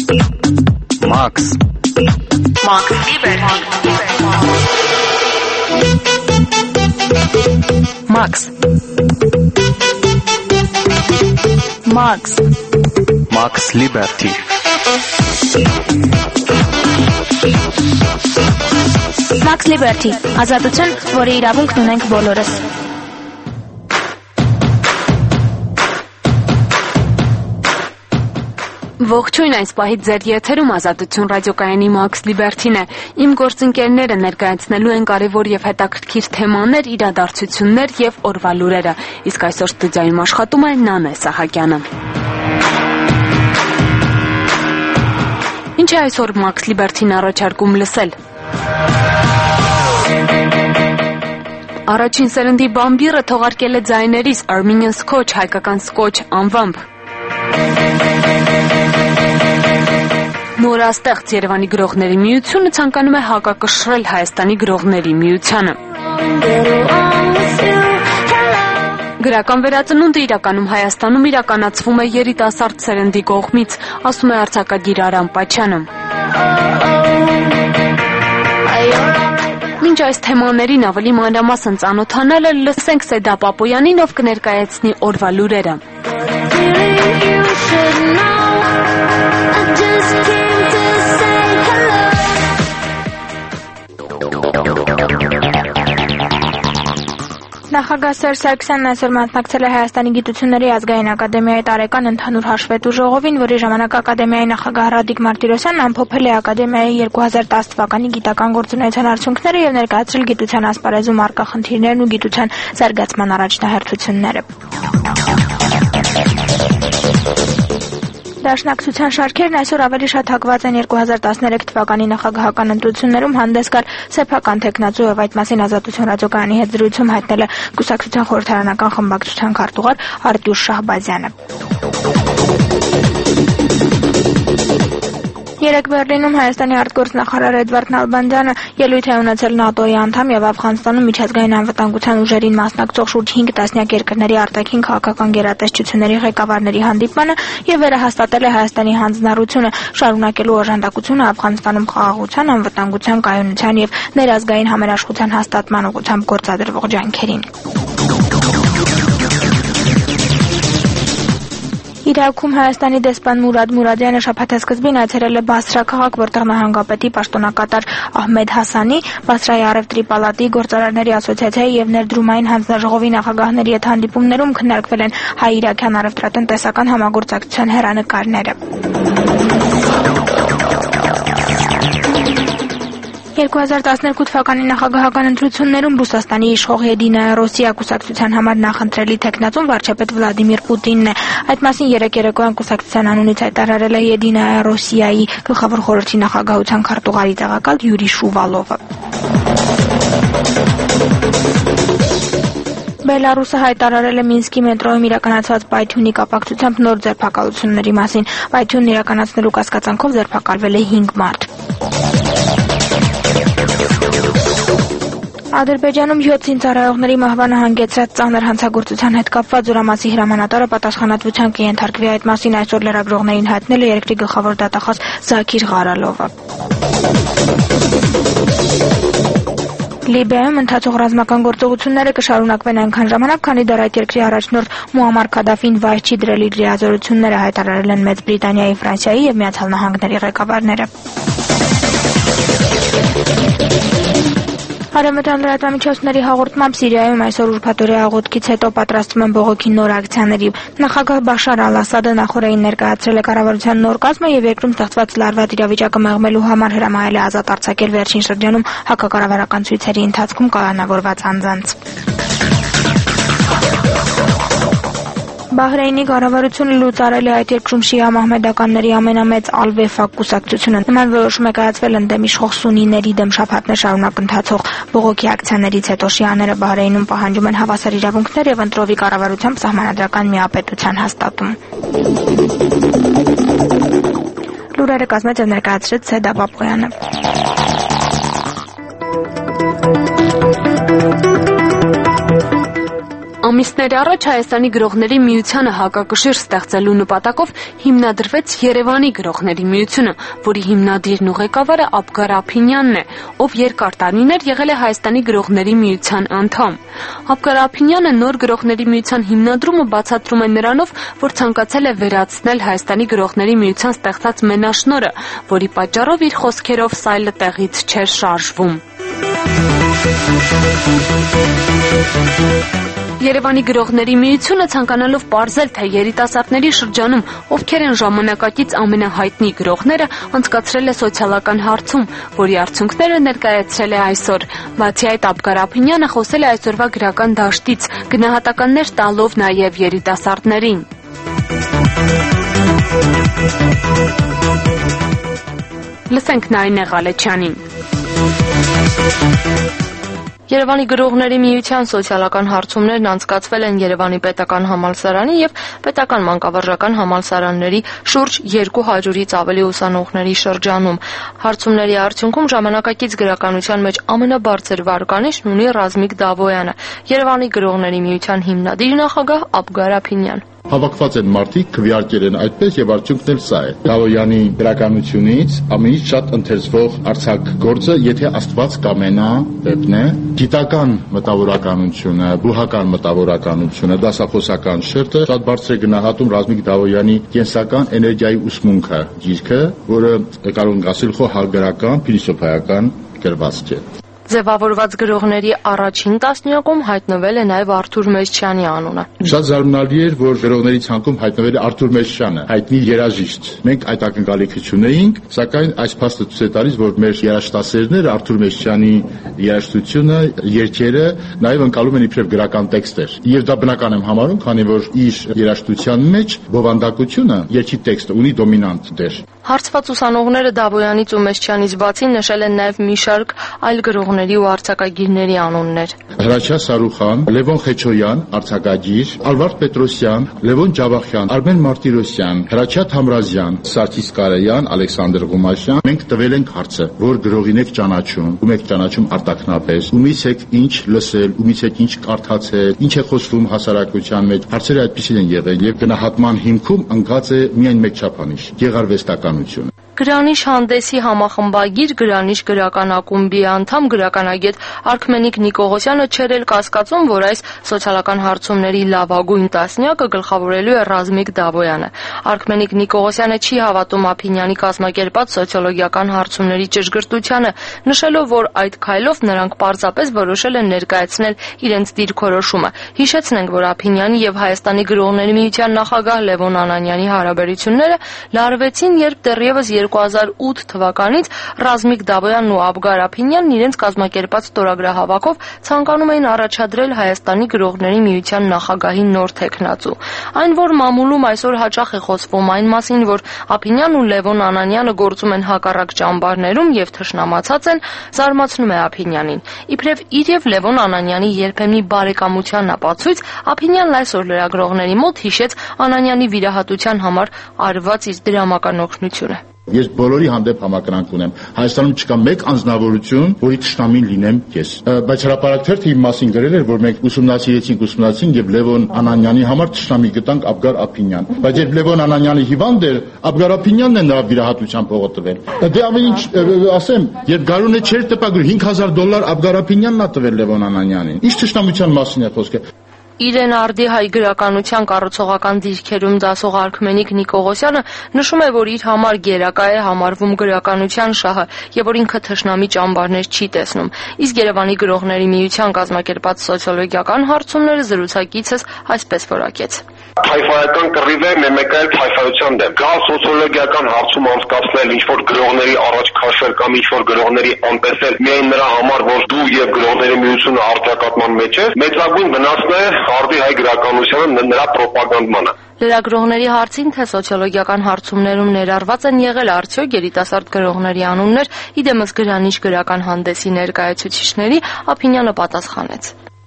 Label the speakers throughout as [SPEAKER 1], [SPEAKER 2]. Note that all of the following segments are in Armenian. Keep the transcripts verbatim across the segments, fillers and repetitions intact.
[SPEAKER 1] Max.
[SPEAKER 2] Max Liberty.
[SPEAKER 3] Max. Max.
[SPEAKER 1] Max Liberty.
[SPEAKER 3] Max Liberty. Ազատություն, որի իրավունքն ունենք բոլորս։
[SPEAKER 4] Ողջույն, այս պահից ձեր եթերում Ազատություն ռադիոկայանի Max Liberty-ն է։ Իմ գործընկերները ներկայացնելու են կարևոր եւ հետաքրքիր թեմաներ, իրադարձություններ եւ օրվա լուրերը։ Իսկ այսօր ստուդիայում աշխատում է Նանե Սահակյանը։ Ինչ է այսօր Max Liberty-ն առաջարկում լսել։ Առաջին սերնդի բամբիռը թողարկել է ձայներիս Armenian Scotch հայկական Scotch անվամբ։ Նորաստեղծ Երևանի գրողների միությունը ցանկանում է հակակշռել Հայաստանի գրողների միությանը։ Գրական վերածնունդը իրականում Հայաստանում իրականացվում է երիտասարդ սերնդի կողմից, ասում է արձակագիր Արամ Պաչյանը։ Մինչ այս թեմաներին ավելի մանրամասն ծանոթանալը, լսենք Սեդա Պապոյանին, ով կներկայացնի օրվա լուրերը։
[SPEAKER 5] Նախագահ Սերժ Սարգսյանն այսօր մասնակցել է Հայաստանի գիտությունների ազգային ակադեմիայի տարեկան ընդհանուր հաշվետու ժողովին, որի ժամանակ ակադեմիայի նախագահ Ռադիկ Մարտիրոսյանն ամփոփել է ակադեմիայի երկու հազար տասը թվականի գիտական գործունեության արդյունքները եւ ներկայացրել գիտության ասպարեզում առկա խնդիրներն ու գիտության զարգացման առաջնահերթությունները։ Դաշնակցության շարքերն այսօր ավելի շատ հակված են երկու հազար տասներեք թվականի նախագահական ընտրություններում հանդես գալ սեփական թեկնածու եւ այդ մասին Ազատություն ռադիոկայանի հետ զրույցում հայտնել է Կուսակցության խորհրդարանական խմբակցության քարտուղար Արտյուշ Շահբազյանը։ Երեկ Բերլինում Հայաստանի արտգործնախարար Էդվարդ Նալբանդյանը ելույթ է ունեցել ՆԱՏՕ-ի անդամ եւ Աֆղանստանում միջազգային անվտանգության ուժերին մասնակցող շուրջ հինգ տասնյակ երկրների արտաքին քաղաքական գերատեսչությունների ղեկավարների հանդիպմանը եւ վերահաստատել է Հայաստանի հանձնառությունը շարունակելու օժանդակությունը Աֆղանստանում խաղաղության, անվտանգության, կայունության եւ ներազգային համերաշխության հաստատման ուղղությամբ գործադրվող ջանքերին։ Իրաքում Հայաստանի դեսպան Մուրադ Մուրադյանը շաբաթասկզբին այցելել է Բասրա քաղաք, որտեղ նահանգապետի պաշտոնակատար Ահմեդ Հասանի, Բասրայի առևտրի պալատի, գործարարների ասոցիացիայի եւ ներդրումային հանձնաժողովի նախագահների հետ հանդիպումներում քննարկվել են հայ-իրաքյան առևտրատնտեսական համագործակցության հեռանկարները։ երկու հազար տասներկու թվականի նախագահական ընտրություններում Ռուսաստանի իշխող Եդինայա Ռոսիա կուսակցության համար նախընտրելի թեկնածուն վարչապետ Վլադիմիր Պուտինն է։ Այդ մասին երեկ երեկոյան կուսակցության անունից հայտարարել է Եդինայա Ռոսիայի գլխավոր խորհրդի նախագահության քարտուղարի տեղակալ Յուրի Շուվալովը։ Բելարուսը հայտարարել է Մինսկի մետրոյում իրականացված պայթյունի կապակցությամբ նոր ձերբակալությունների մասին։ Պայթյունն իրականացնելու կասկածանքով ձերբակալվել է հինգ մարդ։ Ադրբեջանում յոթ զինծառայողների մահվանը հանգեցրած ծանր հանցագործության հետ կապված ուրամասի հրամանատարը պատասխանատվության կենթարկվի։ Այդ մասին այսօր լրագրողներին հայտնել է երկրի գլխավոր դատախազ Զաքիր Ղարալովը։ Լիբիայում ընթացող ռազմական գործողությունները կշարունակվեն այնքան ժամանակ, քանի դեռ այդ երկրի առաջնորդ Մուամմար Քադաֆին վայր չի դրել իր լիազորությունները, հայտարարել են Մեծ Բրիտանիայի, Ֆրանսիայի եւ Միացյալ Նահանգների ղեկավարները։ Արևմտյան լրատվամիջոցների հաղորդմամբ Սիրիայում այսօր ուրբաթօրյա աղոթքից հետո պատրաստվում են բողոքի նոր ակցիաների։ Նախագահ Բաշար Ալ-Ասադը նախորդին ներկայացրել է կառավարության նոր կազմը եւ երկրում ստեղծված լարված իրավիճակը մեղմելու համար հրամայել է ազատ արձակել վերջին շրջանում հակակառավարական ցույցերի ընթացքում կալանավորված անձանց։ Բահրեյնի կառավարությունը լուծարել է այդ երկրում շիա մահմեդականների ամենամեծ Ալ-Վեֆակ կուսակցությունը։ Նման որոշում է կայացվել ընդդեմ իշխող սունիների դեմ շաբաթներ շարունակ ընթացող բողոքի ակցիաներից հետո շիաները Բահրեյնում պահանջում են հավասար իրավունքներ եւ ընտրովի կառավարությամբ սահմանադրական միապետության հաստատում։ Լուրերը կազմեց եւ ներկայացրեց Սեդա Պապոյանը։
[SPEAKER 4] Ամիսներ առաջ Հայաստանի գրողների միությանը հակակշիռ ստեղծելու նպատակով հիմնադրվեց Երևանի գրողների միությունը, որի հիմնադիրն ու ղեկավարը Աբգար Ափինյանն է, ով երկար տարիներ եղել է Հայաստանի գրողների միության անդամ։ Աբգար Ափինյանը նոր գրողների միության հիմնադրումը բացատրում է նրանով, որ ցանկացել է վերացնել Հայաստանի գրողների միության ստեղծած մենաշնորհը, որի պատճառով իր խոսքերով սայլը տեղից չէր շարժվում։ Երևանի գրողների միությունը ցանկանալով պարզել, թե երիտասարդների շրջանում ովքեր են ժամանակակից ամենահայտնի գրողները, անցկացրել է սոցիալական հարցում, որի արդյունքները ներկայացրել է այսօր։ Բացի այդ, Աբգար Ափինյանը խոսել է այսօրվա գրական դաշտից, գնահատականներ տալով նաև երիտասարդներին։ Լսենք Նարինե Ղալեչյանին։
[SPEAKER 6] Երևանի գրողների միության սոցիալական հարցումներն անցկացվել են Երևանի պետական համալսարանի և պետական մանկավարժական համալսարանների շուրջ երկու հարյուրից ավելի ուսանողների շրջանում։ Հարցումների արդյունքում ժամանակակից գրականության մեջ ամենաբարձր վարկանիշն ունի Ռազմիկ Դավոյանը, Երևանի գրողների միության հիմնադիր նախագահ Աբգար Ափինյան։
[SPEAKER 7] Հավաքված են մարդիկ, քվեարկել են այդպես եւ արդյունքն էլ սա է։ Դավոյանի գրականությունից ամենից շատ ընթերցվող արձակ գործը, եթե Աստված կամենա, վեպն է, գիտական մտավորականությունը, բուհական մտավորականությունը, դասախոսական շերտը շատ բարձր է գնահատում Ռազմիկ Դավոյանի կենսական էներգիայի ուսմունքը գիրքը, որը կարող ենք ասել խոհարգարական, փիլիսոփայական գրվածք է։
[SPEAKER 6] Ձևավորված գրողների առաջին տասնյակում հայտնվել է նաև Արթուր Մեսչյանի անունը։
[SPEAKER 7] Շատ զարմանալի էր, որ գրողների ցանկում հայտնվել է Արթուր Մեսչյանը, հայտնի երաժիշտ։ Մենք այդ ակնկալիքը չունեինք, սակայն այս փաստը ցույց է տալիս, որ մեր երաժշտասերները Արթուր Մեսչյանի երաժշտությունը, երգերը նաև ընկալում են իբրև գրական տեքստեր։ Եվ դա բնական եմ համարում, քանի որ իր երաժշտության մեջ բովանդակությունը, երգի տեքստը ունի դոմինանտ դեր։
[SPEAKER 6] Հարցված ուսանողները Դավոյանից ու Մեսչյանից բացի նշել են նաև մի շարք այլ գրողների ու արձակագիրների անուններ։
[SPEAKER 7] Հրաչյա Սարուխան, Լևոն Խեչոյան, արձակագիր, Ալվարդ Պետրոսյան, Լևոն Ջավախյան, Արմեն Մարտիրոսյան, Հրաչյա Թամրազյան, Սարգիս Կարայան, Ալեքսանդր Ղումաշյան։ Մենք տվել ենք հարցը, որ գրողին եք ճանաչում, ում եք ճանաչում արտաքնապես, ումից եք ինչ լսել, ումից եք ինչ կարդացել, ինչ է խոսվում հասարակության մեջ։ Հարցերը այդպիսին են եղել եւ գնահատման հիմքում ընկած է միայն մեկ չափանիշ՝ գեղարվեստականություն։
[SPEAKER 6] Գրանիշ հանդեսի համախմբագիր, Գրանիշ գրական ակումբի անդամ գրականագետ Արքմենիկ Նիկողոսյանը չէր էլ կասկածում, որ այս սոցիալական հարցումների լավագույն տասնյակը գլխավորելու է Ռազմիկ Դավոյանը։ Արքմենիկ Նիկողոսյանը չի հավատում Ափինյանի կազմակերպած սոցիոլոգիական հարցումների ճշգրտությանը, նշելով, որ այդ քայլով նրանք պարզապես որոշել են ներկայացնել իրենց դիրքորոշումը։ Հիշեցնենք, որ Ափինյանի եւ Հայաստանի գրողների միության նախագահ Լևոն Անանյանի հարաբերությունները լարվեցին, երբ դեռևս երկու հազար ութ թվականից Ռազմիկ Դավոյանն ու Աբգար Ափինյանն իրենց կազմակերպած ստորագրահավաքով ցանկանում էին առաջադրել Հայաստանի գրողների միության նախագահի նոր թեկնածու։ Այն, որ մամուլում այսօր հաճախ է խոսվում այն մասին, որ Ափինյանն ու Լևոն Անանյանը գործում են հակառակ ճամբարներում եւ թշնամացած են, զարմացնում է Ափինյանին։ Իբրև իր եւ Լևոն Անանյանի երբեմնի բարեկամության ապացույց, Ափինյանն այսօր լրագրողների մոտ հիշեց Անանյանի վիրահատության համար արված իր դրամական օգնությունը։
[SPEAKER 7] Ես բոլորի հանդեպ համակրանք ունեմ։ Հայաստանում չկա մեկ անձնավորություն, որի թշնամին լինեմ ես։ Բայց հրապարակ թերթը իմ մասին գրել էր, որ մենք ուսումնասիրեցինք, ուսումնասիրեցինք եւ Լևոն Անանյանի համար թշնամի գտանք Աբգար Ափինյան։ Բայց երբ Լևոն Անանյանի հիվանդ էր, Աբգար Ափինյանն է նրա վիրահատության փողը տվել։ Դե ավելի ինչ ասեմ, երբ Գարունը չէր տպագրում հինգ հազար դոլար Աբգար Ափինյանն է տվել Լևոն Անանյանին։ Ինչ թշնամության մասին է խոսքը։
[SPEAKER 6] Իրեն արդի հայ գրականության կառուցողական դիրքերում դասող Արքմենիկ Նիկողոսյանը նշում է, որ իր համար գերակա է համարվում գրականության շահը եւ որ ինքը թշնամի ճամբարներ չի տեսնում։ Իսկ Երևանի գրողների միության կազմակերպած սոցիոլոգիական հարցումները զրուցակիցս այսպես որակեց։
[SPEAKER 8] Հայֆայական կռիվ է, մեկ այլ հայֆայության դեմ։ Գա սոցիոլոգիական հարցում անցկացնել ինչ որ գրողների առաջ քաշել կամ ինչ որ գրողների անտեսել միայն նրա համար, որ դու եւ գրողների միությունը արտակատման մեջ ես, մեծագույն վնասն է արդի հայ գրականությանը նրա պրոպագանդմանը։
[SPEAKER 6] Լրագրողների հարցին, թե սոցիոլոգիական հարցումներում ներառված են եղել արդյոք երիտասարդ գրողների անուններ, իդեմս Գրանիշ գրական հանդեսի ներկայացուցիչների, Ափինյանը պատասխանեց։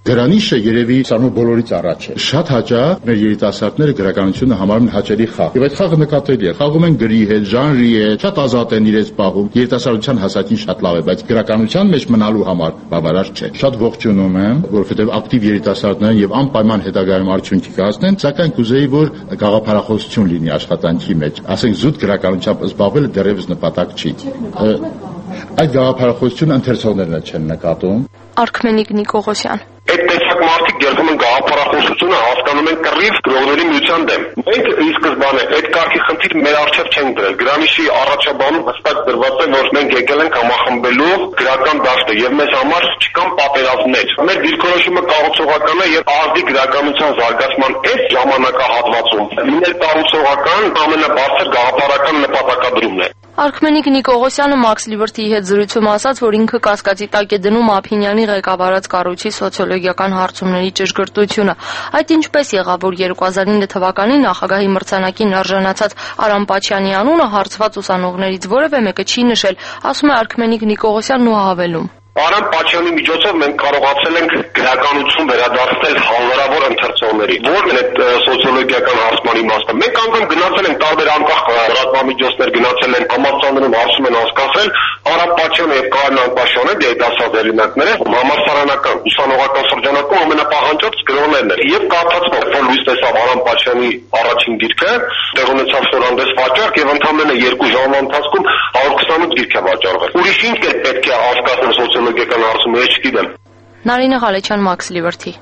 [SPEAKER 7] Գրանիշը երևի սարմո բոլորից առաջ է։ Շատ հաճախ մեր երիտասարդները գրականությունը համարում են հաճելի խաղ։ Եվ այդ խաղը նկատելի է։ Խաղում են գրի հետ, ժանրի հետ, շատ ազատ են իրենց պահում։ Երիտասարդության հասակին շատ լավ է, բայց գրականության մեջ մնալու համար բավարար չէ։ Շատ ողջունում եմ, որովհետև ակտիվ երիտասարդներ եւ անպայման հետագայում արդյունքի կհասնեն, սակայն կուզեի, որ գաղափարախոսություն լինի աշխատանքի մեջ։ Ասենք զուտ գրականությամբ զբաղվելը դեռևս նպատակ չի։ Այդ գաղափարախոսությունը ընթերցողներն չեն նկատում։
[SPEAKER 6] Արքմենիկ Նիկողոսյան։
[SPEAKER 8] Այդ տեսակ մարդիկ երբում են գաղափարախոսությունը հասկանում են կռիվ գրողների միության դեմ։ Մենք ի սկզբանե այդ կարգի խնդիր մեր առջև չենք դրել։ Գրանիշի առաջաբանում հստակ դրված է, որ մենք եկել ենք համախմբելու գրական դաշտը եւ մեզ համար չկան պատերազմներ։ Մեր դիրքորոշումը կառուցողական է եւ ազգի գրականության զարգացման այս ժամանակահատվածում լինել կառուցողական ամենաբարձր գաղափարական նպատակադրումն է։
[SPEAKER 6] Արքմենիկ Նիկողոսյանը Max Liberty-ի հետ զրույցում ասաց, որ ինքը կասկածի տակ է դնում Ափինյանի ղեկավարած կառույցի սոցիոլոգիական հարցումների ճշգրտությունը։ Այդ ինչպես եղավ, որ երկու հազար ինը թվականին նախագահի մրցանակին արժանացած Արամ Պաչյանի անունը հարցված ուսանողներից որևէ մեկը չի նշել, ասում է Արքմենիկ Նիկողոսյանն ու հավելում.
[SPEAKER 8] Արամ Պաչյանի միջոցով մենք կարողացել ենք գրականություն վերադարձնել հանրավոր ընթերցողների, որն է սոցիոլոգիական հարցման իմաստը։ Մենք անգամ գնացել ենք տարբեր անկախ լրատվամիջոցներ, գնացել են համալսարաններում հարցում են անցկացրել Արամ Պաչյանը եւ Կարեն Անպաշյանը դերասան հեղինակները համալսարանական ուսանողական շրջանակում ամենապահանջած գրողներն են։ Եվ կարծացվում է, որ լույս տեսավ Արամ Պաչյանի առաջին գիրքը, տեղ ունեցավ ստորանդես վաճառք եւ ընդամենը երկու ժամվա ընթացքում հարյուր քսանութ գիրք է վաճառվել։ Ուրիշ ինչ պետք է հասկանալ սոցիոլոգիական հարցումը, ես չգիտեմ։
[SPEAKER 6] Նարինե Ղալեչյան, Max Liberty։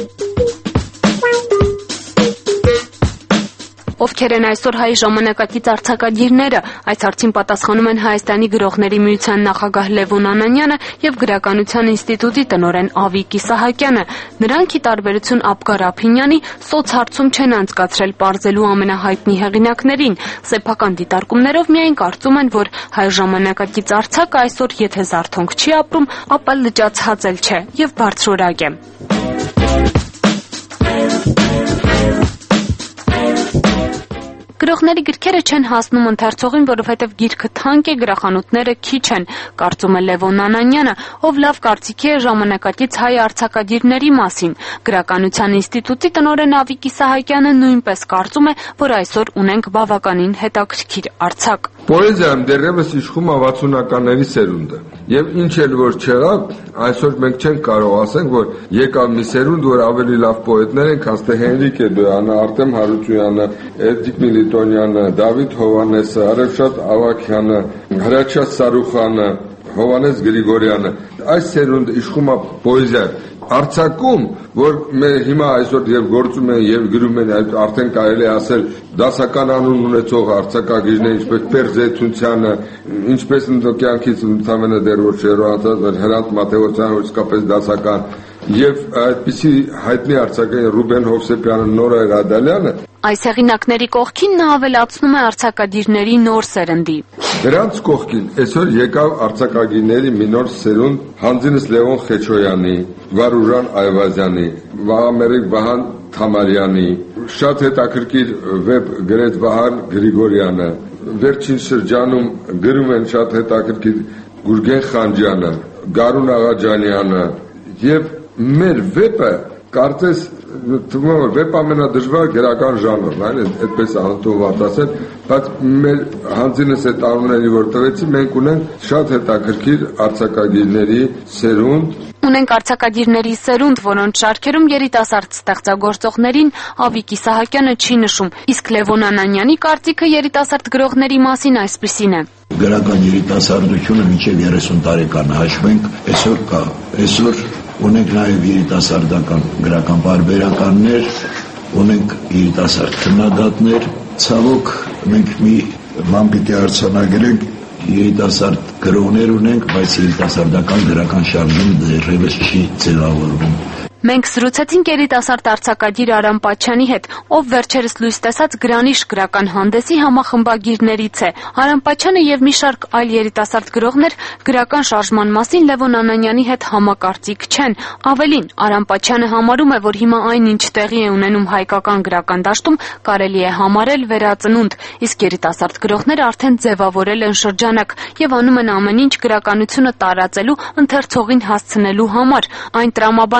[SPEAKER 4] Ովքեր են այսօր հայ ժամանակակից արձակագիրները, այս հարցին պատասխանում են Հայաստանի գրողների միության նախագահ Լևոն Անանյանը եւ Գրականության ինստիտուտի տնօրեն Ավիկ Իսահակյանը։ Նրանք ի տարբերություն Աբգար Ափինյանի սոցհարցում չեն անցկացրել պարզելու ամենահայտնի հեղինակներին։ Սեփական դիտարկումներով միայն կարծում են, որ հայ ժամանակակից արձակը այսօր եթե զարթոնք չի ապրում, ապա լճացած էլ չէ եւ բարձրորակ է։ Գրողների գրքերը չեն հասնում ընթերցողին, որովհետև գիրքը թանկ է, գրախանութները քիչ են, կարծում է Լևոն Անանյանը, ով լավ կարծիքի է ժամանակակից հայ արձակագիրների մասին։ Գրականության ինստիտուտի տնօրեն Ավիկ Իսահակյանը նույնպես կարծում է, որ այսօր ունենք բավականին հետաքրքիր արձակ։
[SPEAKER 9] Պոեզիայում դեռևս իշխում է վաթսունականների սերունդը։ Եւ ինչ էլ որ չեղավ, այսօր մենք չենք կարող ասենք, որ եկավ մի սերունդ, որ ավելի լավ պոետներ են, քան թե Հենրիկ Էդոյանը, Արտեմ Հարությունյանը, Էդիկ Միլիտոնյանը, Դավիթ Հովանեսը, Արևշատ Ավագյանը, Հրաչյա Սարուխանը, Հովանես Գրիգորյանը։ Այս սերունդը իշխում է պոեզիայում։ Արձակում, որ մեր հիմա այսօր եւ գործում են եւ գրում են, արդեն կարելի է ասել դասական անուն ունեցող արձակագիրներ, ինչպես Պերզեթունցյանը, ինչպես ընդօկյանքից ընդամենը դեռ որ շերոհացած Հրանտ Մաթեոսյանը, իսկապես դասական, եւ այդպիսի հայտնի արձակագիր Ռուբեն Հովսեփյանը, Նորա Ռադալյանը։
[SPEAKER 4] Այս հեղինակների կողքին նա ավելացնում է արձակագիրների նոր սերնդի։
[SPEAKER 9] Դրանց կողքին այսօր եկավ արձակագիրների մի նոր սերունդ, հանձինս Լևոն Խեչոյանի, Վարուժան Այվազյանի, Վահամերիկ Վահան Թամարյանի, շատ հետաքրքիր վեբ գրեց Վահան Գրիգորյանը, վերջին շրջանում գրում են շատ հետաքրքիր Գուրգեն Խանջյանը, Գարուն Աղաջանյանը եւ մեր վեպը կարծես թվում է որ վեպ ամենադժվար գրական ժանրն է, այդպես անընդհատ ասել, բայց մեր հանձինս այդ անունների որ տվեցի, մենք ունենք շատ հետաքրքիր արձակագիրների սերունդ։
[SPEAKER 4] Ունենք արձակագիրների սերունդ, որոնց շարքերում երիտասարդ ստեղծագործողներին Ավիկ Իսահակյանը չի նշում, իսկ Լևոն Անանյանի կարծիքը երիտասարդ գրողների մասին այսպիսին է։
[SPEAKER 10] Գրական երիտասարդությունը մինչև երեսուն տարեկան հաշվենք, այսօր կա, այսօր ունենք նաև երիտասարդական գրական բարբերականներ, ունենք երիտասարդ քննադատներ, ցավոք մենք մի բան պիտի արձանագրենք, երիտասարդ գրողներ ունենք, բայց երիտասարդական գրական շարժումը դեռևս չի ձևավորվում։
[SPEAKER 4] Մենք զրուցեցինք երիտասարդ արձակագիր Արամ Պաչյանի հետ, ով վերջերս լույս տեսած Գրանիշ գրական հանդեսի համախմբագիրներից է։ Արամ Պաչյանը եւ մի շարք այլ երիտասարդ գրողներ գրական շարժման մասին Լևոն Անանյանի հետ համակարծիք չեն։ Ավելին, Արամ Պաչյանը համարում է, որ հիմա այն ինչ տեղի է ունենում հայկական գրական դաշտում, կարելի է համարել վերածնունդ, իսկ երիտասարդ գրողները արդեն ձևավորել են շրջանակ եւ անում են ամեն ինչ գրականությունը տարածելու, ընթերցողին հասցնելու համար։ Այն տրամաբանությամբ,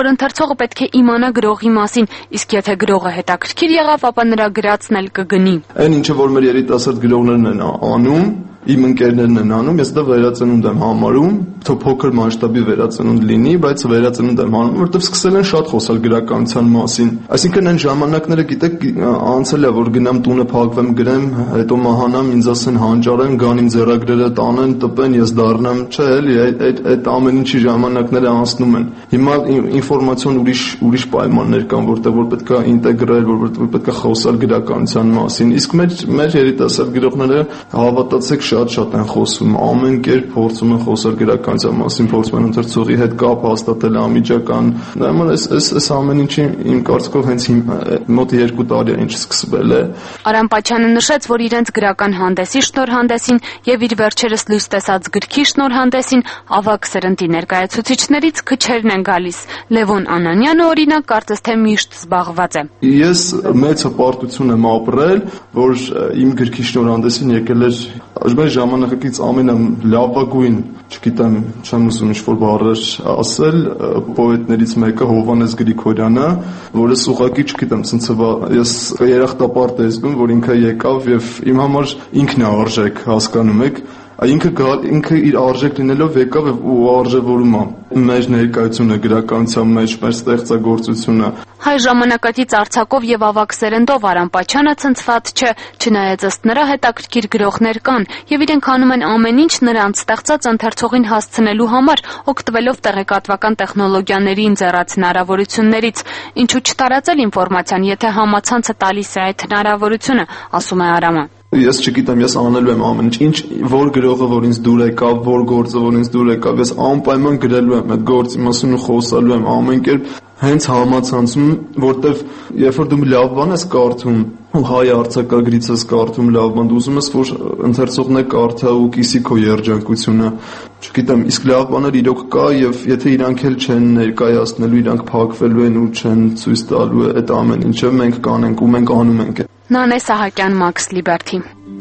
[SPEAKER 4] որ ընթերցողը պետք է իմանա գրողի մասին, իսկ եթե գրողը հետաքրքիր եղավ, ապա նրա գրածն էլ կգնի։
[SPEAKER 11] Այն ինչը որ մեր երիտասարդ գրողներն են անում, իմ ընկերներն են անում, ես դա վերածնունդ եմ համարում, թող փոքր մասշտաբի վերածնունդ լինի, բայց վերածնունդ եմ համարում, որովհետև սկսել են շատ խոսալ գրականության մասին։ Այսինքն այն ժամանակները, գիտեք, անցել է, որ գնամ տունը փակվեմ, գրեմ, հետո մահանամ, ինձ ասեն հանճարեմ, գան իմ ձեռագրերը տանեն, տպեն, ես դառնամ, չէ, էլի, այդ այդ ամեն ինչի ժամանակները անցնում են։ Հիմա ինֆորմացիոն ուրիշ ուրիշ պայմաններ կան, որտեղ որ պետք է ինտեգրել, որ պետք է խոսալ գրականության մասին։ Իսկ մեր մեր երիտասարդ գրողները հավատացեք շատ-շատ են խոսում, ամեն կերպ փորձում են խոսալ գրականության մասին, փորձում են ընթերցողի հետ կապ հաստատել անմիջական։ Նայում ես, այս այս ամեն ինչի իմ կարծիքով հենց մոտ երկու տարի է ինչ սկսվել է։
[SPEAKER 4] Արամ Պաչյանը նշեց, որ իրենց գրական հանդեսի շնորհանդեսին եւ իր վերջերս լույս տեսած գրքի շնորհանդեսին ավագ սերնդի ներկայացուցիչներից քչերն են գալիս։ Լևոն Անանյանը օրինակ կարծես թե միշտ զբաղված է։
[SPEAKER 11] Ես մեծ հպարտություն եմ ապրել, որ իմ գրքի շնորհանդեսին եկել էր Աշբայ ժամանակից ամենալավագույն, չգիտեմ, չեմ ուզում ինչ-որ բառեր ասել, պոետներից մեկը Հովհաննես Գրիգորյանը, որը ուղղակի, չգիտեմ, ես երախտապարտ եմ զգում, որ ինքը եկավ եւ իմ համար ինքն է արժեք, հասկանում եք, ինքը ինքը իր արժեք լինելով եկավ ու արժևորում է մեր ներկայությունը գրականության մեջ, մեր ստեղծագործությունը։
[SPEAKER 4] Հայ ժամանակակից արձակով եւ ավագ սերնդով Արամ Պաչյանը ցնցված չէ, չնայած ըստ նրա հետաքրքիր գրողներ կան եւ իրենք անում են ամեն ինչ նրանց ստեղծած ընթերցողին հասցնելու համար, օգտվելով տեղեկատվական տեխնոլոգիաների ինձեռած հնարավորություններից։ Ինչու չտարածել ինֆորմացիան, եթե համացանցը տալիս է այդ հնարավորությունը, ասում է Արամը։
[SPEAKER 11] Ես չգիտեմ, ես անելու եմ ամեն ինչ, որ գրողը, որ ինձ դուր եկավ, որ գործը, որ ինձ դուր եկավ, ես անպայման գրելու եմ այդ գործի մասին ու խոսալու եմ ամեն կերպ հենց համացանցում, որտեվ երբ որ դու լավ բան ես կարդում, ու հայ արձակագրից ես կարդում լավ բան, դու ուզում ես, որ ընթերցողն է կարդա ու կիսի քո երջանկությունը, չգիտեմ, իսկ լավ բաներ իրոք կա եւ եթե իրանք էլ չեն ներկայացնելու, իրանք փակվելու են ու չեն ցույց տալու այդ ամեն ինչը, մենք կանենք ու մենք անում ենք։
[SPEAKER 4] Նանե Սահակյան, Max Liberty։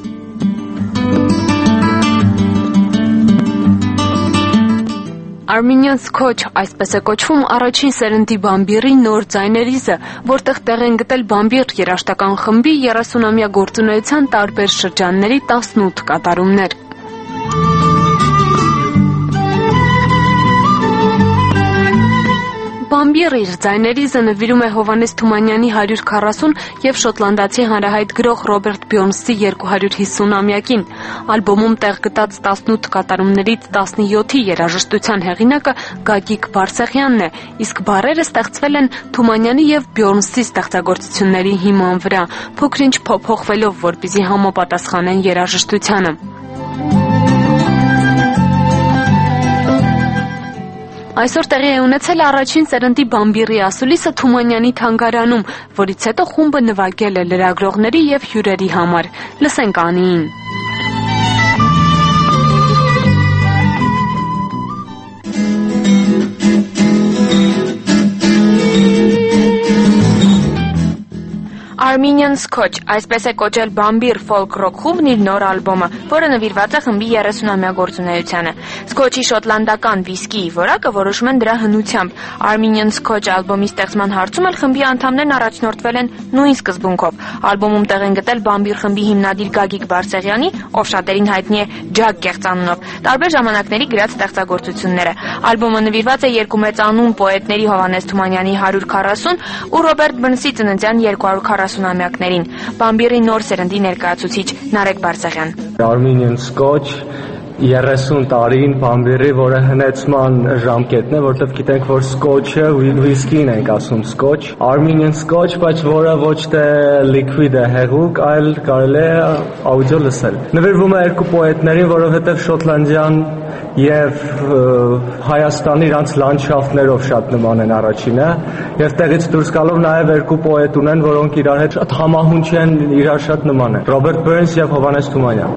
[SPEAKER 4] Armenian Scotch, այսպես է կոչվում առաջին սերնդի բամբիրի նոր ձայներիզը, որտեղ տեղ են գտել բամբիր երաժշտական խմբի երեսունամյա գործունեության տարբեր շրջանների տասնութ կատարումներ։ Բամբիրը իր ձայներիզը նվիրում է Հովհաննես Թումանյանի հարյուր քառասուն եւ շոտլանդացի հանրահայտ գրող Ռոբերտ Բյորնսի երկու հարյուր հիսունամյակին։ Ալբոմում տեղ գտած տասնութ կատարումներից տասնյոթի երաժշտության հեղինակը Գագիկ Բարսեղյանն է, իսկ բառերը ստեղծվել են Թումանյանի եւ Բյորնսի ստեղծագործությունների հիման վրա, փոքրինչ փոփոխվելով, որպեսզի համապատասխանեն երաժշտությանը։ Այսօր տեղի է ունեցել առաջին սերնդի բամբիրի ասուլիսը Թումանյանի թանգարանում, որից հետո խումբը նվագել է լրագրողների եւ հյուրերի համար։ Լսենք Անիին։
[SPEAKER 12] Armenian Scotch, այսպես է կոչել Բամբիր folk rock խումբն իր նոր ալբոմը, որը նվիրված է խմբի երեսունամյա գործունեությանը։ Scotch-ի շոտլանդական վիսկիի որակը որոշում են դրա հնությամբ։ Armenian Scotch ալբոմի ստեղծման հարցում էլ խմբի անդամներն առաջնորդվել են նույն սկզբունքով։ Ալբոմում տեղ են գտել Բամբիր խմբի հիմնադիր Գագիկ Բարսեղյանի, ով շատերին հայտնի է Ջակ կեղծանունով, տարբեր ժամանակների գրած ստեղծագործությունները։ Ալբոմը նվիրված է երկու մեծանուն պոետների Հովհաննես Թումանյանի հարյուր քառասուն ու Ռոբերտ Բյորնսի ծննդյան երկու հարյուր քառասունամյակներին։ Բամբիրի նոր սերնդի ներկայացուցիչ Նարեկ Բարսեղյան։
[SPEAKER 13] Armenian Scotch երեսուն տարին Բամբիրի, որը հնեցման ժամկետն է, որտեղ գիտենք, որ Scotch-ը whisky-ն ենք ասում Scotch, Armenian Scotch, բայց որը ոչ թե liquid է հեղուկ, այլ կարելի է աուդիո լսել։ Նվիրվում է երկու պոետներին, որովհետև շոտլանդյան եւ Հայաստանի իրանց լանդշաֆտներով շատ նման են առաջինը, եւ տեղից դուրս գալով նաեւ երկու պոետ ունեն, որոնք իրար հետ շատ համահունչ են, իրար շատ նման են։ Ռոբերտ Բյորնս եւ Հովհաննես Թումանյան։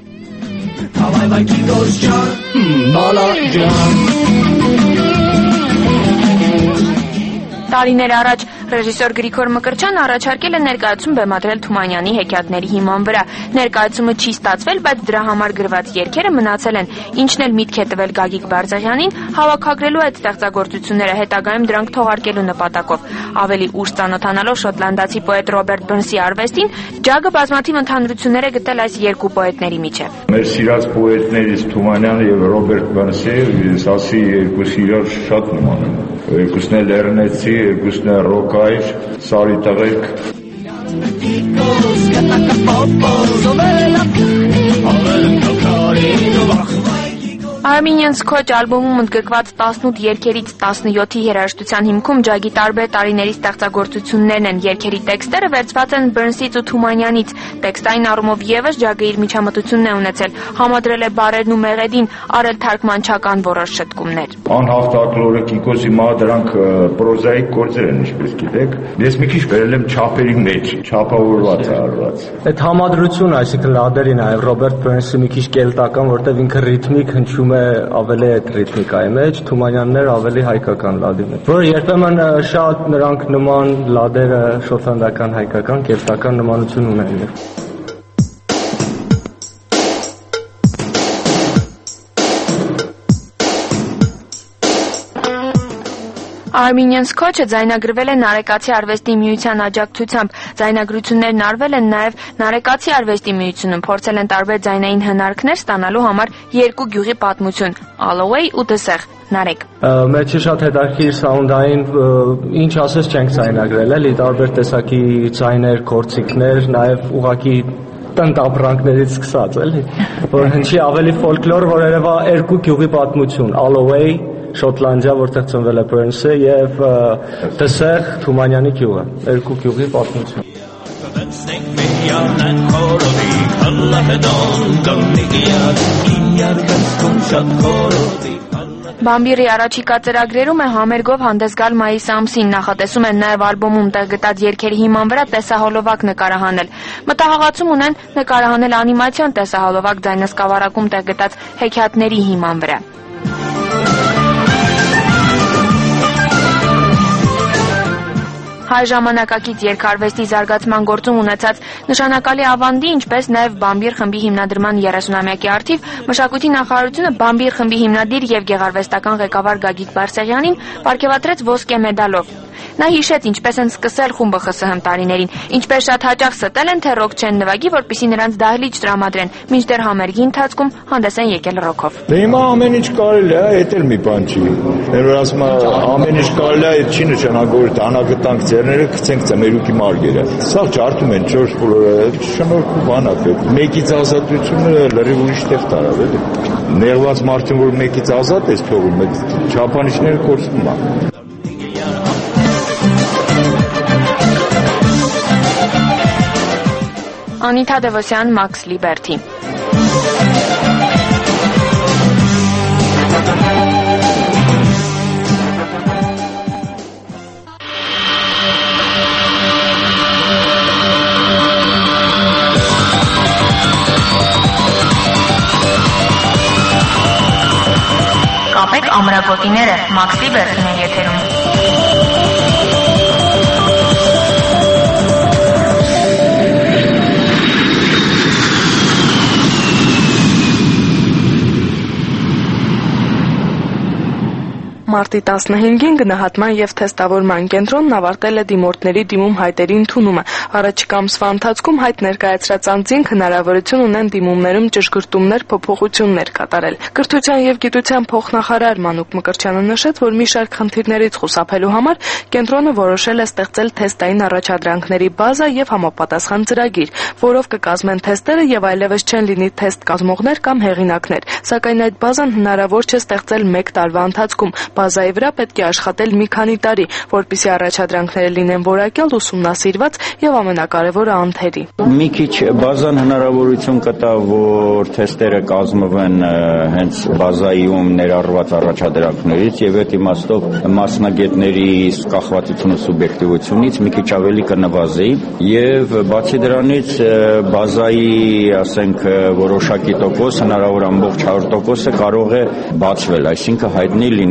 [SPEAKER 12] Տարիներ առաջ Ռեժիսոր Գրիգոր Մկրտչյանը առաջարկել է ներկայացում բեմադրել Թումանյանի հեքիաթների հիման վրա։ Ներկայացումը չի ստացվել, բայց դրա համար գրված երգերը մնացել են, ինչն էլ միտք է տվել Գագիկ Բարզեղյանին հավաքագրելու այդ ստեղծագործությունները, հետագայում դրանք թողարկելու նպատակով։ Ավելի ուշ ծանոթանալով շոտլանդացի պոետ Ռոբերտ Բըրնսի արվեստին, Ջագը բազմաթիվ ընդհանրություններ է գտել այս երկու պոետների միջև։
[SPEAKER 14] Մեր սիրած պոետներից Թումանյանը եւ Ռոբերտ Բըրնսը ասի երկուսը իրար շատ նման են։ Երկուսն էլ լեռնեցի, երկուսն էլ ռոկայր, սարի տղեկ։
[SPEAKER 12] Armenian Scotch ալբոմում ընդգրկված տասնութ երգերից տասնյոթի երաժշտության հիմքում Ջագի տարբեր տարիների ստեղծագործություններն են։ Երգերի տեքստերը վերցված են Բըրնսից ու Թումանյանից։ Տեքստային առումով եւս Ջագը իր միջամտությունն է ունեցել, համադրել է բառերն ու մեղեդին, արել թարգմանչական որոշ շտկումներ։
[SPEAKER 14] Անհավատալի Կիկոս հիմա դրանք պրոզայիկ գործեր են, ինչպես գիտեք։ Ես մի քիչ վերել եմ չափերի մեջ, չափավորված է արված։
[SPEAKER 13] Այդ համադրությունը, այսինքն լադերի նաեւ Ռոբերտ Բըրնսը մի քիչ կելտական, որտեղ ինքը ռիթմիկ հնչում է ավելի այդ ռիթմիկայի մեջ, Թումանյաններ ավելի հայկական լադի մեջ, որ երբեմն շատ նրանք նման լադերը շոտլանդական հայկական կելտական նմանություն ունեն։
[SPEAKER 12] Armenian Scotch-ը ձայնագրվել է Նարեկացի արվեստի միության աջակցությամբ։ Ձայնագրություններն արվել են նաև Նարեկացի արվեստի միությունում, փորձել են տարբեր ձայնային հնարքներ ստանալու համար երկու գյուղի պատմություն՝ Alloway ու Դսեղ։ Նարեկ։
[SPEAKER 13] Մեջը շատ հետաքրքիր սաունդային, ինչ ասես չենք ձայնագրել, էլի տարբեր տեսակի ձայներ, գործիքներ, նաև ուղղակի տնտապրանքներից սկսած, էլի, որ հնչի ավելի ֆոլկլոր, որ երևա երկու գյուղի պատմություն, Alloway Շոտլանդիա, որտեղ ծնվել է Բըրնսը, եւ Դսեղ Թումանյանի գյուղը, երկու գյուղի պատմություն։
[SPEAKER 12] Բամբիրի առաջիկա ծրագրերում է համերգով հանդես գալ մայիս ամսին, նախատեսում են նաև ալբոմում տեղ գտած երգերի հիման վրա տեսահոլովակ նկարահանել։ Մտահղացում ունեն նկարահանել անիմացիոն տեսահոլովակ ձայնասկավառակում տեղ գտած հեքիաթների հիման վրա։ Հայ ժամանակակից երգարվեստի զարգացման գործում ունեցած նշանակալի ավանդի, ինչպես նաև Բամբիր խմբի հիմնադրման երեսունամյակի առթիվ մշակույթի նախարարությունը Բամբիր խմբի հիմնադիր եւ գեղարվեստական ղեկավար Գագիկ Բարսեղյանին պարգևատրեց ոսկե մեդալով։ Նա հիշեց, ինչպես են սկսել խումբը ԽՍՀՄ տարիներին, ինչպես շատ հաճախ ստել են, թե ռոք չեն նվագի, որպեսզի նրանց դահլիճ տրամադրեն, մինչդեռ համերգի ընթացքում հանդես են եկել ռոքով։
[SPEAKER 14] Դե հիմա ամեն ինչ կարելի է, էդ էլ մի բան չի։ Էր որ ասում ամեն ինչ կարելի է, չի նշանակում որ անագտանք ձեռները գցենք ծմերուկի մարգերը։ Սա ջարդում են չորս բոլորը, շնորհքու բան է պետք։ Մեկից ազատությունը լրիվ ուրիշ տեղ տարավ էլի։ Նեղված մարդուն որ մեկից ազատ ես թողում, այդ չափանիշները կորցնում են։
[SPEAKER 12] Անիթա Դևոսյան, Max Liberty։
[SPEAKER 2] Կապեք ամրագոտիները, Max Liberty-ն է եթերում։
[SPEAKER 15] Մարտի տասնհինգին գնահատման եւ թեստավորման կենտրոնն ավարտել է դիմորդների դիմում հայտերի ընդունումը։ Առաջիկա ամսվա ընթացքում հայտ ներկայացրած անձինք հնարավորություն ունեն դիմումներում ճշգրտումներ, փոփոխություններ կատարել։ Կրթության եւ գիտության փոխնախարար Մանուկ Մկրտչյանը նշեց, որ մի շարք խնդիրներից խուսափելու համար կենտրոնը որոշել է ստեղծել թեստային առաջադրանքների բազա եւ համապատասխան ծրագիր, որով կկազմեն թեստերը եւ այլևս չեն լինի թեստ կազմողներ կամ հեղինակներ։ Սակայն այդ բազան հնարավոր չէ ստեղծել մեկ տարվա ընթացքում։ Բազայի վրա պետք է աշխատել մի քանի տարի, որպեսզի առաջադրանքները լինեն որակյալ, ուսումնասիրված եւ ամենակարևորը անթերի։
[SPEAKER 16] Մի քիչ բազան հնարավորություն կտա, որ թեստերը կազմվեն հենց բազայում ներառված առաջադրանքներից եւ այդ իմաստով մասնագետների կախվածությունը սուբյեկտիվությունից մի քիչ ավելի կնվազի եւ բացի դրանից բազայի, ասենք, որոշակի տոկոս, հնարավոր ամբողջ հարյուր տոկոսը կարող է բացվել, այսինքն հայտնի լինել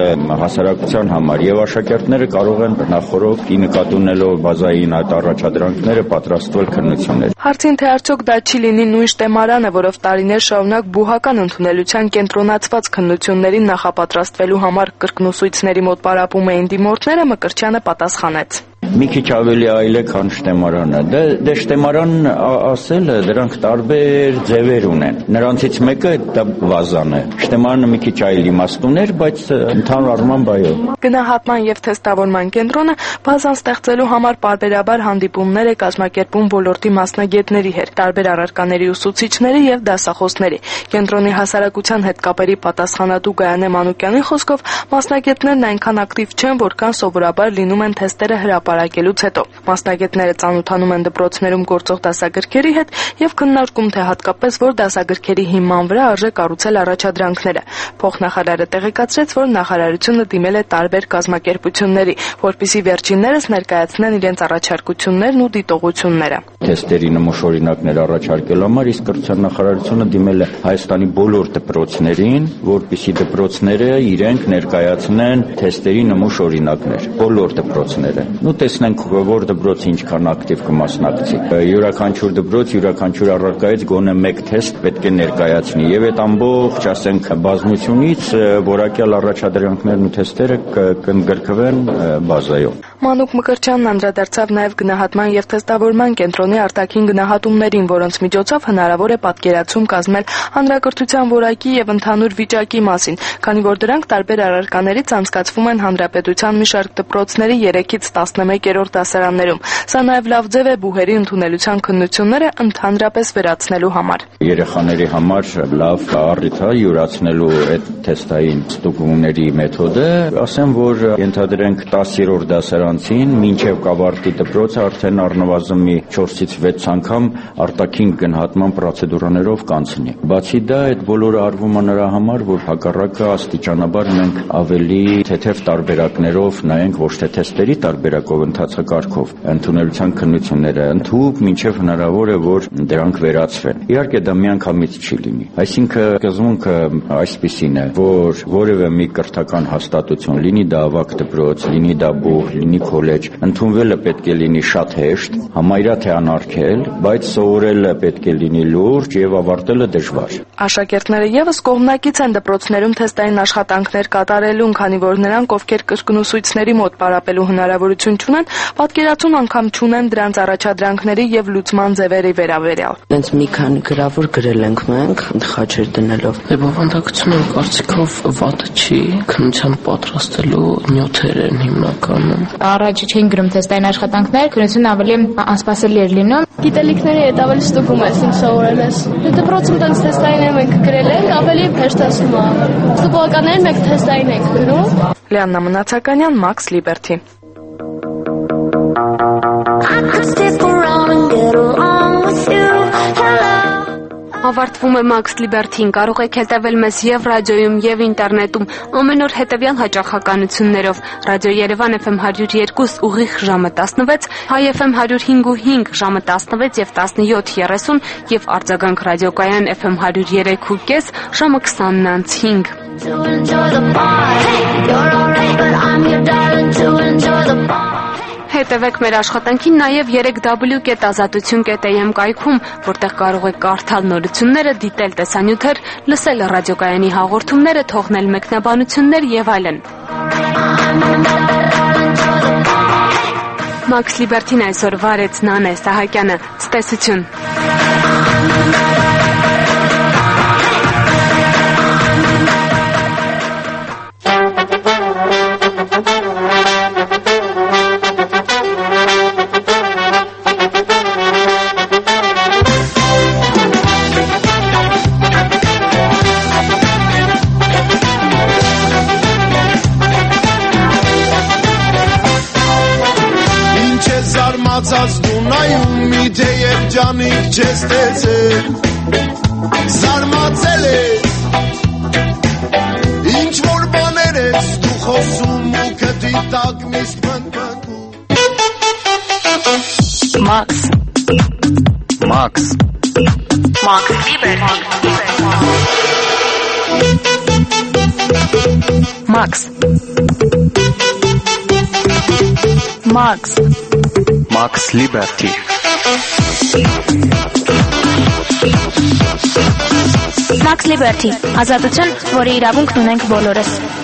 [SPEAKER 16] հասարակության համար եւ աշակերտները կարող են նախորոք ի նկատի ունելով բազային այդ առաջադրանքները պատրաստվել քննություններ։
[SPEAKER 15] Հարցին թե արդյոք դա չի լինի նույն շտեմարանը, որով տարիներ շարունակ բուհական ընդունելության կենտրոնացված քննություններին նախապատրաստվելու համար կրկնուսույցների մոտ պարապում էին դիմորդները, Մկրտչյանը պատասխանեց.
[SPEAKER 16] Մի քիչ ավելի այլ է, քան շտեմարանը։ Դե դե շտեմարան ասել դրանք տարբեր ձևեր ունեն։ Նրանցից մեկը դա վազան է։ Շտեմարանը մի քիչ այլ իմաստուն էր, բայց ընդհանուր առմամբ այո։
[SPEAKER 15] Գնահատման եւ թեստավորման կենտրոնը բազան ստեղծելու համար պարբերաբար հանդիպումներ է կազմակերպում ոլորտի մասնագետների հետ, տարբեր առարկաների ուսուցիչների եւ դասախոսների։ Կենտրոնի հասարակության հետ կապերի պատասխանատու Գայանե Մանուկյանի խոսքով մասնագետներն այնքան ակտիվ չեն, որքան սովորաբար լինում են թեստերը հրապարակելուց հետո։ Մասնագետները ծանոթանում են դպրոցներում գործող դասագրքերի հետ եւ քննարկում, թե հատկապես որ դասագրքերի հիման վրա արժե կառուցել առաջադրանքները։ Փոխնախարարը տեղեկացրեց, որ նախարարությունը դիմել է տարբեր կազմակերպությունների, որպեսզի վերջիններս ներկայացնեն իրենց առաջարկություններն ու դիտողությունները։
[SPEAKER 16] Թեստերի նմուշ օրինակներ առաջարկելու համար իսկ կրթության նախարարությունը դիմել է Հայաստանի բոլոր դպրոցներին, որպեսզի դպրոցները իրենք ներկայացնեն թեստերի նմուշ օրինակներ, բոլոր դպրոցները։ Նու տեսնենք որ դպրոցը ինչքան ակտիվ կմասնակցի։ Յուրաքանչյուր դպրոց յուրաքանչյուր առարկայից գոնե մեկ թեստ պետք է ներկայացնի եւ այդ ամբողջ, ասենք, բազմությունից որակյալ առաջադրանքներն ու թեստերը կընդգրկվեն բազայում։
[SPEAKER 15] Մանուկ Մկրտչյանն անդրադարձավ նաև գնահատման եւ թեստավորման կենտրոնի արտաքին գնահատումներին, որոնց միջոցով հնարավոր է պատկերացում կազմել հանրակրթության որակի եւ ընդհանուր վիճակի մասին, քանի որ դրանք տարբեր առարկաներից անցկացվում են հանրապետության մի շարք դպրոցների երեքից տասնմեկերորդ դասարաններում։ Սա նաև լավ ձև է բուհերի ընդունելության քննությունները ընդհանրապես վերացնելու համար։
[SPEAKER 16] Երեխաների համար լավ առիթ է յուրացնելու այդ թեստային ստուգումների մեթոդը, ասեմ, որ ենթադրենք տասերորդ դասարանցին մինչև կավարտի դպրոցը արդեն առնվազն մի չորսից վեց անգամ արտաքին գնահատման պրոցեդուրաներով կանցնի։ Բացի դա, այդ բոլորը արվում է նրա համար, որ հակառակը աստիճանաբար մենք ավելի թեթև տարբերակներով նայենք ոչ թե թեստերի տարբերակով ընթացակարգով ընդունելության քննությունները ընդհուպ մինչև հնարավոր է որ դրանք վերացվեն։ Իհարկե դա միանգամից չի լինի։ Այսինքն սկզբունքը այսպիսին է, որ որևէ մի կրթական հաստատություն, լինի դա ավագ դպրոց, լինի դա բուհ, լինի քոլեջ, ընդունվելը պետք է լինի շատ հեշտ, համարյա թե անարգել, բայց սովորելը պետք է լինի լուրջ եւ ավարտելը դժվար։
[SPEAKER 15] Աշակերտները եւս կողմնակից են դպրոցներում թեստային աշխատանքներ կատարելուն, քանի որ նրանք, ովքեր կրկնուսույցների մոտ պարապելու հնարավորություն չունեն, պատկերացում անգամ չունեն դրանց առաջադրանքների եւ լուծման ձևերի վերաբերյալ։
[SPEAKER 17] Դենց մի քանի գրավոր գրել ենք մենք, խաչեր դնելով։ Դե բովանդակությունը կարծիքով վատը չի, քննության պատրաստելու նյութեր են հիմնականում։
[SPEAKER 18] Առաջ չէին գրում թեստային աշխատանքներ, քննությունը ավելի անսպասելի էր լինում։
[SPEAKER 19] Գիտելիքների հետ ավելի ստուգում ես, ինչ սովորել ես։ Դպրոցում տենց թեստային ենք գրել ենք, ավելի հեշտացնում է։ Ստուգողականներին մեկ թեստային ենք գրում։
[SPEAKER 15] Լիաննա Մնացականյան, Max Liberty։
[SPEAKER 4] Ավարտվում է Max Liberty-ն, կարող եք հետևել մեզ եւ ռադիոյում եւ ինտերնետում, ամեն օր հետեւյալ հաճախականություններով. Ռադիո Երևան Էֆ Էմ հարյուր երկու ուղիղ ժամը տասնվեց, Հայ Էֆ Էմ հարյուր հինգ ու հինգ ժամը տասնվեց եւ տասնյոթ երեսուն եւ արձագանք ռադիոկայան Էֆ Էմ հարյուր երեք ու կես ժամը քսանն անց հինգ։ Հետևեք մեր աշխատանքին նաև երեք դաբլյու կետ ազատություն կետ էյ էմ կայքում, որտեղ կարող եք կարդալ նորությունները, դիտել տեսանյութեր, լսել ռադիոկայանի հաղորդումները, թողնել մեկնաբանություններ եւ այլն։ Max Liberty-ն այսօր վարեց Նանե Սահակյանը։ Ցտեսություն։
[SPEAKER 20] Ջանիկ չես տեսել, զարմացել ես, ինչ որ բաներ ես դու խոսում ու քթի տակ միշտ բնբնգում։
[SPEAKER 2] Max
[SPEAKER 1] Max
[SPEAKER 2] Max Liberty
[SPEAKER 3] Max Max
[SPEAKER 1] Max Liberty
[SPEAKER 3] Max Liberty ազատություն, որի իրավունքն ունենք բոլորս